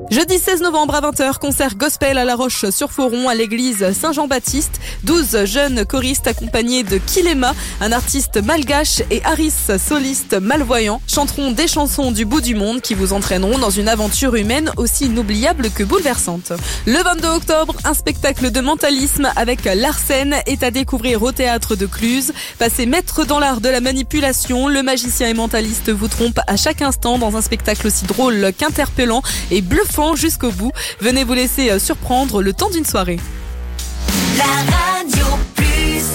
Jeudi 16 novembre à 20h, concert gospel à La Roche-sur-Foron à l'église Saint-Jean-Baptiste. 12 jeunes choristes accompagnés de Kilema, un artiste malgache, et Harris, soliste malvoyant, chanteront des chansons du bout du monde qui vous entraîneront dans une aventure humaine aussi inoubliable que bouleversante. Le 22 octobre, un spectacle de mentalisme avec Larsen est à découvrir au théâtre de Cluse. Passé maître dans l'art de la manipulation, le magicien et mentaliste vous trompe à chaque instant dans un spectacle aussi drôle qu'interpellant et bluffant jusqu'au bout. Venez vous laisser surprendre le temps d'une soirée.